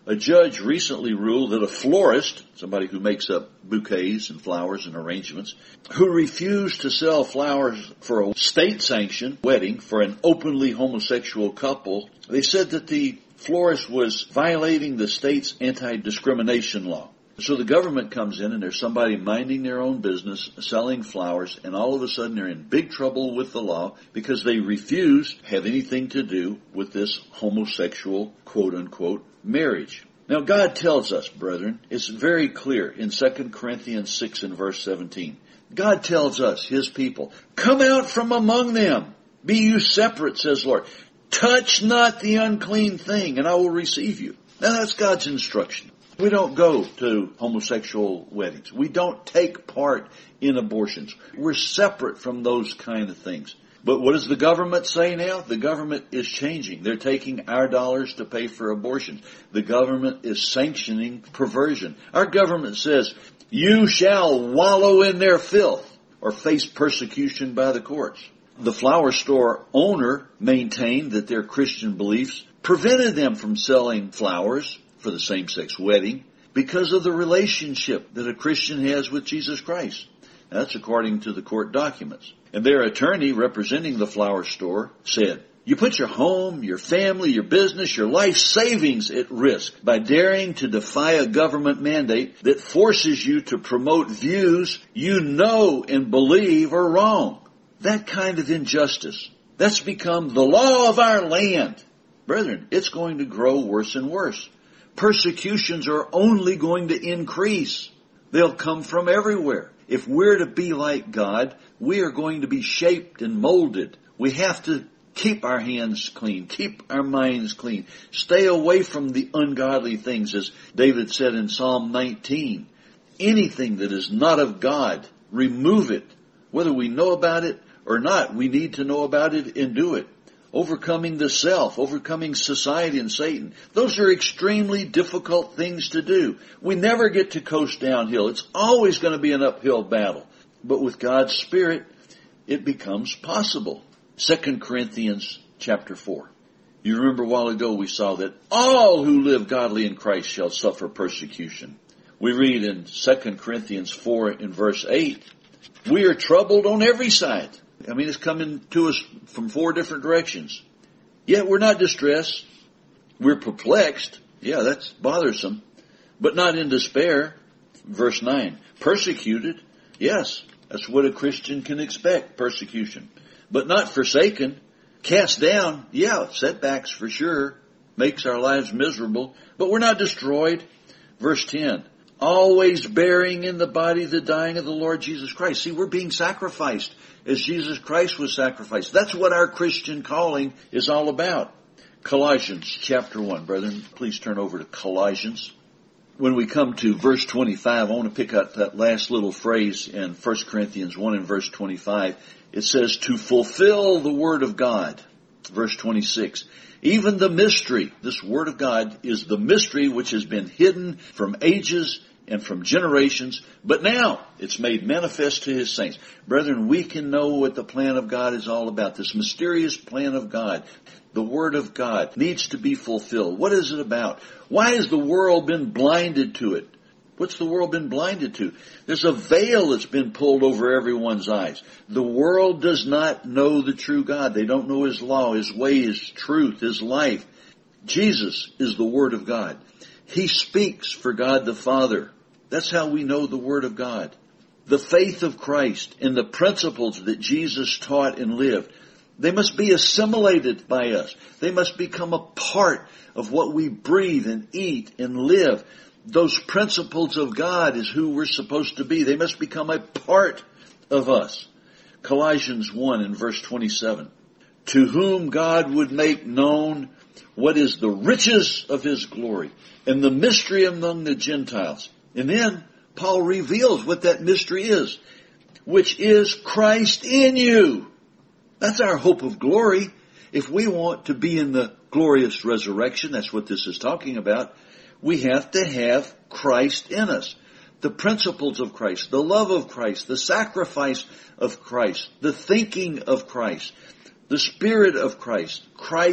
S1: A judge recently ruled that a florist, somebody who makes up bouquets and flowers and arrangements, who refused to sell flowers for a state-sanctioned wedding for an openly homosexual couple, they said that the florist was violating the state's anti-discrimination law. So the government comes in and there's somebody minding their own business, selling flowers, and all of a sudden they're in big trouble with the law because they refuse to have anything to do with this homosexual, quote-unquote, marriage. Now God tells us, brethren, it's very clear in 2 Corinthians 6 and verse 17. God tells us, His people, come out from among them. Be you separate, says Lord. Touch not the unclean thing, and I will receive you. Now that's God's instruction. We don't go to homosexual weddings. We don't take part in abortions. We're separate from those kind of things. But what does the government say now? The government is changing. They're taking our dollars to pay for abortions. The government is sanctioning perversion. Our government says, you shall wallow in their filth or face persecution by the courts. The flower store owner maintained that their Christian beliefs prevented them from selling flowers for the same-sex wedding because of the relationship that a Christian has with Jesus Christ. That's according to the court documents. And their attorney representing the flower store said, you put your home, your family, your business, your life savings at risk by daring to defy a government mandate that forces you to promote views you know and believe are wrong. That kind of injustice, that's become the law of our land. Brethren, it's going to grow worse and worse. Persecutions are only going to increase. They'll come from everywhere. If we're to be like God, we are going to be shaped and molded. We have to keep our hands clean, keep our minds clean, stay away from the ungodly things, as David said in Psalm 19. Anything that is not of God, remove it. Whether we know about it or not, we need to know about it and do it. Overcoming the self, overcoming society and Satan. Those are extremely difficult things to do. We never get to coast downhill. It's always going to be an uphill battle. But with God's Spirit, it becomes possible. 2 Corinthians chapter 4. You remember a while ago we saw that all who live godly in Christ shall suffer persecution. We read in 2 Corinthians 4 in verse 8, we are troubled on every side. I mean, it's coming to us from 4 different directions. Yet we're not distressed. We're perplexed. Yeah, that's bothersome. But not in despair. Verse 9. Persecuted. Yes, that's what a Christian can expect, persecution. But not forsaken. Cast down. Yeah, setbacks for sure. Makes our lives miserable. But we're not destroyed. Verse 10. Always bearing in the body the dying of the Lord Jesus Christ. See, we're being sacrificed as Jesus Christ was sacrificed. That's what our Christian calling is all about. Colossians chapter 1. Brethren, please turn over to Colossians. When we come to verse 25, I want to pick up that last little phrase in 1 Corinthians 1 and verse 25. It says, to fulfill the word of God. Verse 26. Even the mystery, this word of God is the mystery which has been hidden from ages and from generations, but now it's made manifest to His saints. Brethren, we can know what the plan of God is all about. This mysterious plan of God, the Word of God, needs to be fulfilled. What is it about? Why has the world been blinded to it? What's the world been blinded to? There's a veil that's been pulled over everyone's eyes. The world does not know the true God. They don't know His law, His way, His truth, His life. Jesus is the Word of God. He speaks for God the Father. That's how we know the Word of God. The faith of Christ and the principles that Jesus taught and lived, they must be assimilated by us. They must become a part of what we breathe and eat and live. Those principles of God is who we're supposed to be. They must become a part of us. Colossians 1 and verse 27. To whom God would make known what is the riches of His glory and the mystery among the Gentiles. And then Paul reveals what that mystery is, which is Christ in you. That's our hope of glory. If we want to be in the glorious resurrection, that's what this is talking about, we have to have Christ in us. The principles of Christ, the love of Christ, the sacrifice of Christ, the thinking of Christ, the Spirit of Christ, Christ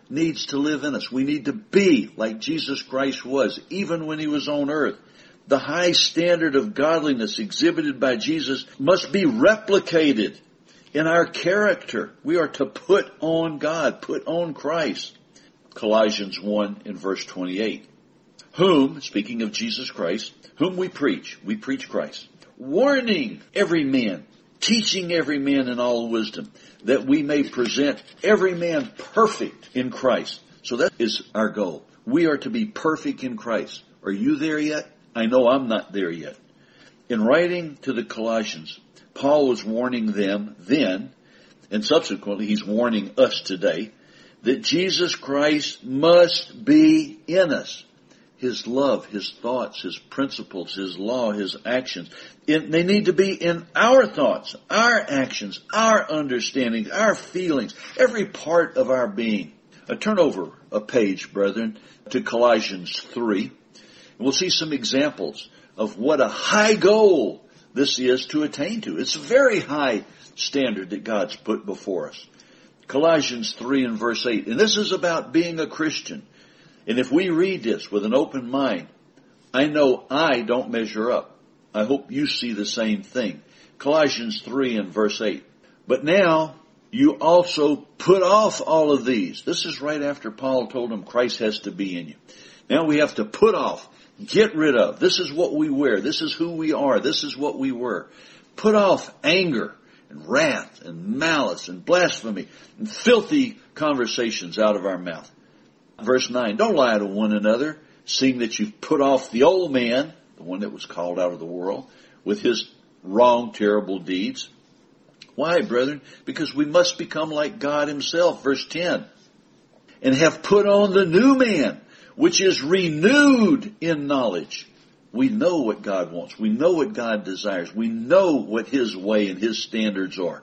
S1: needs to live in us. We need to be like Jesus Christ was, even when he was on earth. The high standard of godliness exhibited by Jesus must be replicated in our character. We are to put on God, put on Christ. Colossians 1 in verse 28. Whom, speaking of Jesus Christ, whom we preach Christ, warning every man, teaching every man in all wisdom, that we may present every man perfect in Christ. So that is our goal. We are to be perfect in Christ. Are you there yet? I know I'm not there yet. In writing to the Colossians, Paul was warning them then, and subsequently he's warning us today, that Jesus Christ must be in us. His love, His thoughts, His principles, His law, His actions. They need to be in our thoughts, our actions, our understandings, our feelings, every part of our being. Turn over a page, brethren, to Colossians 3. We'll see some examples of what a high goal this is to attain to. It's a very high standard that God's put before us. Colossians 3 and verse 8. And this is about being a Christian. And if we read this with an open mind, I know I don't measure up. I hope you see the same thing. Colossians 3 and verse 8. But now you also put off all of these. This is right after Paul told them Christ has to be in you. Now we have to put off, get rid of. This is what we wear. This is who we are. This is what we were. Put off anger and wrath and malice and blasphemy and filthy conversations out of our mouth. Verse 9, don't lie to one another, seeing that you've put off the old man, the one that was called out of the world, with his wrong, terrible deeds. Why, brethren? Because we must become like God Himself. Verse 10, and have put on the new man, which is renewed in knowledge. We know what God wants. We know what God desires. We know what His way and His standards are.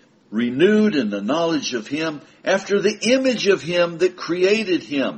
S1: Renewed in the knowledge of Him, after the image of Him that created Him.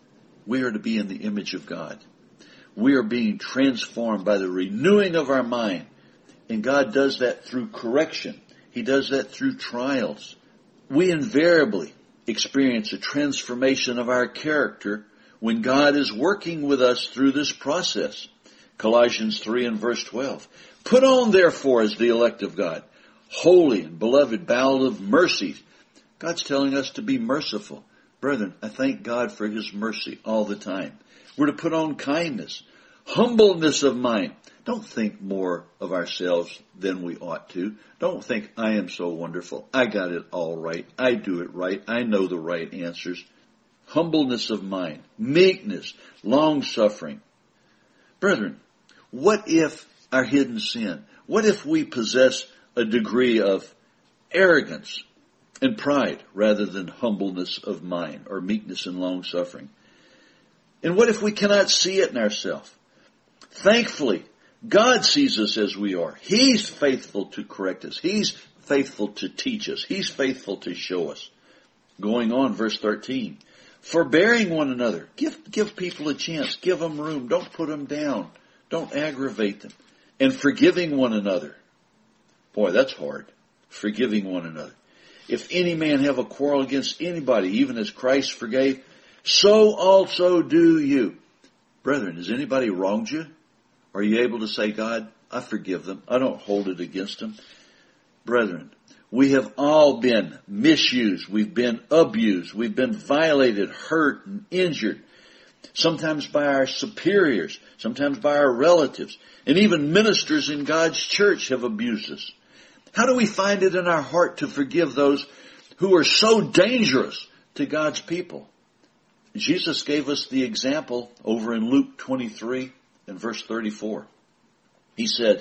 S1: We are to be in the image of God. We are being transformed by the renewing of our mind. And God does that through correction. He does that through trials. We invariably experience a transformation of our character when God is working with us through this process. Colossians 3 and verse 12. Put on therefore as the elect of God, holy and beloved bowels of mercy. God's telling us to be merciful. Brethren, I thank God for His mercy all the time. We're to put on kindness, humbleness of mind. Don't think more of ourselves than we ought to. Don't think I am so wonderful. I got it all right. I do it right. I know the right answers. Humbleness of mind, meekness, long-suffering. Brethren, what if our hidden sin? What if we possess a degree of arrogance and pride rather than humbleness of mind or meekness and long-suffering? And what if we cannot see it in ourselves? Thankfully, God sees us as we are. He's faithful to correct us. He's faithful to teach us. He's faithful to show us. Going on, verse 13. Forbearing one another. Give people a chance. Give them room. Don't put them down. Don't aggravate them. And forgiving one another. Boy, that's hard. Forgiving one another. If any man have a quarrel against anybody, even as Christ forgave, so also do you. Brethren, has anybody wronged you? Are you able to say, God, I forgive them. I don't hold it against them. Brethren, we have all been misused. We've been abused. We've been violated, hurt, and injured. Sometimes by our superiors, sometimes by our relatives, and even ministers in God's church have abused us. How do we find it in our heart to forgive those who are so dangerous to God's people? Jesus gave us the example over in Luke 23 and verse 34. He said,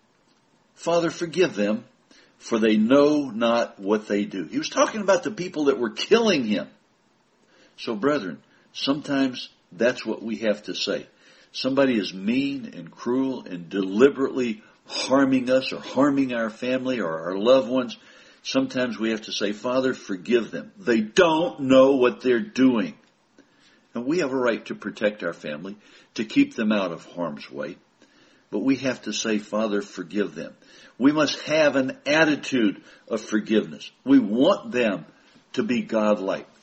S1: Father, forgive them, for they know not what they do. He was talking about the people that were killing Him. So, brethren, sometimes that's what we have to say. Somebody is mean and cruel and deliberately harming us or harming our family or our loved ones. Sometimes we have to say, Father, forgive them. They don't know what they're doing. And we have a right to protect our family, to keep them out of harm's way. But we have to say, Father, forgive them. We must have an attitude of forgiveness. We want them to be God-like.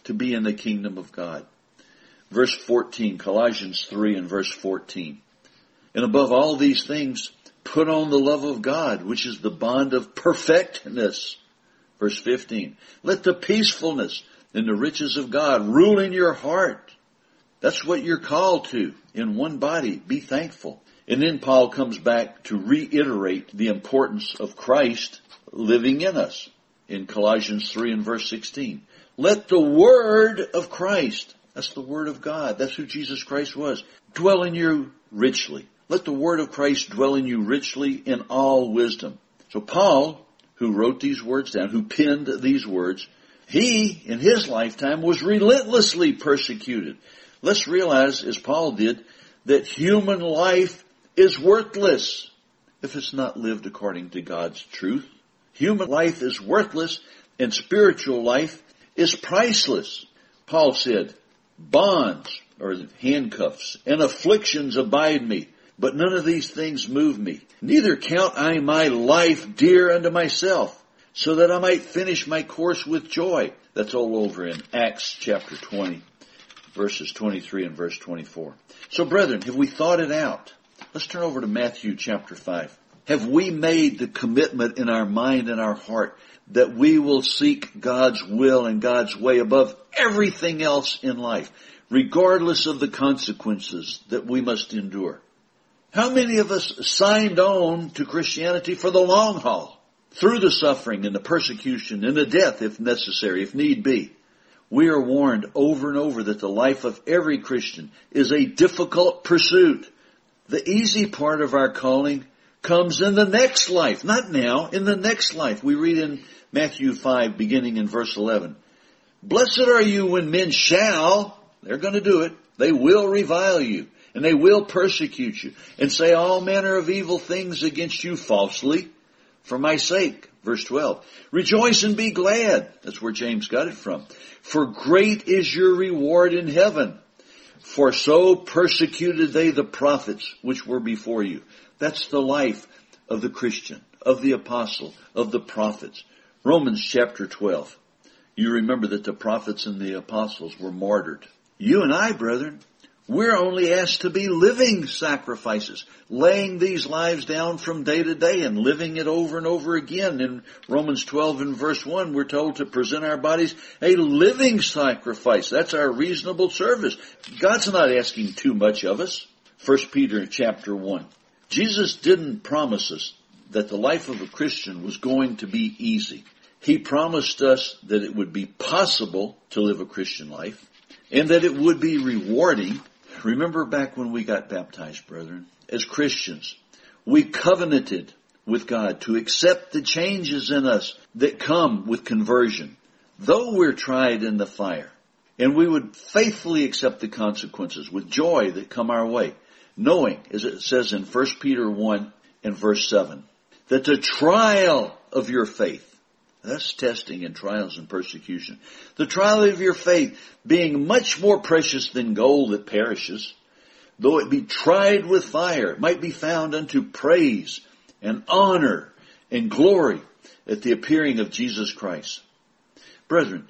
S1: to be in the kingdom of God. Verse 14, Colossians 3 and verse 14. And above all these things, put on the love of God, which is the bond of perfectness. Verse 15, let the peacefulness and the riches of God rule in your heart. That's what you're called to in one body. Be thankful. And then Paul comes back to reiterate the importance of Christ living in us in Colossians 3 and verse 16. Let the word of Christ, that's the word of God, that's who Jesus Christ was, dwell in you richly. Let the word of Christ dwell in you richly in all wisdom. So Paul, who wrote these words down, who penned these words, he, in his lifetime, was relentlessly persecuted. Let's realize, as Paul did, that human life is worthless if it's not lived according to God's truth. Human life is worthless and spiritual life is priceless. Paul said, bonds, or handcuffs, and afflictions abide me, but none of these things move me. Neither count I my life dear unto myself, so that I might finish my course with joy. That's all over in Acts chapter 20, verses 23 and verse 24. So brethren, have we thought it out? Let's turn over to Matthew chapter 5. Have we made the commitment in our mind and our heart that we will seek God's will and God's way above everything else in life, regardless of the consequences that we must endure? How many of us signed on to Christianity for the long haul, through the suffering and the persecution and the death if necessary, if need be? We are warned over and over that the life of every Christian is a difficult pursuit. The easy part of our calling comes in the next life, not now, in the next life. We read in Matthew 5, beginning in verse 11. Blessed are you when men shall, they're going to do it, they will revile you, and they will persecute you, and say all manner of evil things against you falsely, for my sake. Verse 12. Rejoice and be glad. That's where James got it from. For great is your reward in heaven. For so persecuted they the prophets which were before you. That's the life of the Christian, of the apostle, of the prophets. Romans chapter 12. You remember that the prophets and the apostles were martyred. You and I, brethren, we're only asked to be living sacrifices, laying these lives down from day to day and living it over and over again. In Romans 12 and verse 1, we're told to present our bodies a living sacrifice. That's our reasonable service. God's not asking too much of us. 1 Peter chapter 1. Jesus didn't promise us that the life of a Christian was going to be easy. He promised us that it would be possible to live a Christian life and that it would be rewarding. Remember back when we got baptized, brethren, as Christians, we covenanted with God to accept the changes in us that come with conversion, though we're tried in the fire. And we would faithfully accept the consequences with joy that come our way, knowing, as it says in 1 Peter 1 and verse 7, that the trial of your faith, that's testing and trials and persecution, the trial of your faith being much more precious than gold that perishes, though it be tried with fire, it might be found unto praise and honor and glory at the appearing of Jesus Christ. Brethren,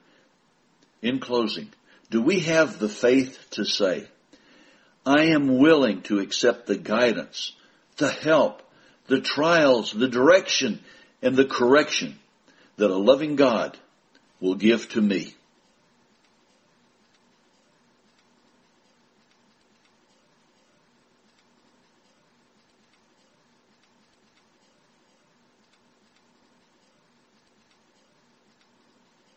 S1: in closing, do we have the faith to say, I am willing to accept the guidance, the help, the trials, the direction, and the correction that a loving God will give to me?